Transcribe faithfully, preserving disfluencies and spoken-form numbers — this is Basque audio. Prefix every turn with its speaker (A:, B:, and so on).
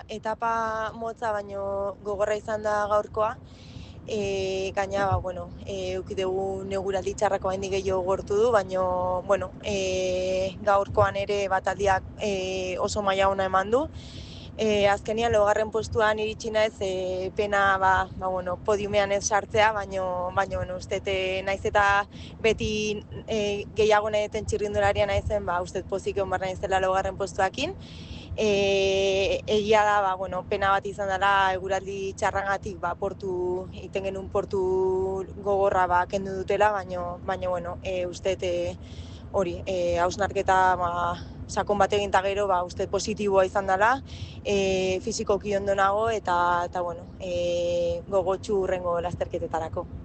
A: etapa motza baino gogorra izan da gaurkoa. E, gaina, ba, bueno, e, eukidegu neguraldi txarrako haindik gehiago gortu du, baino, bueno, e, gaurkoan ere bataldiak e, oso maila ona eman du. E, azkenian laugarren postuan iritsi naiz, e, pena ba, ba, bueno, podiumean ez sartzea, baino, baino bueno, uste naiz eta beti e, gehiago nahi deten txirrindularia naizen, ba, uste pozik egon behar naizela laugarren postuakin. E, egia da, ba, bueno, pena bat izan dela eguraldi txarrangatik, ba, portu, iten genuen portu gogorra ba, kendu dutela, baino, baino bueno, e, uste e, hori, e, hausnarketa ba, sakon bat egin eta gero, ba, uste positiboa izan dela, e, fizikoki ondo nago eta, eta bueno, e, gogotsu hurrengo lasterketetarako.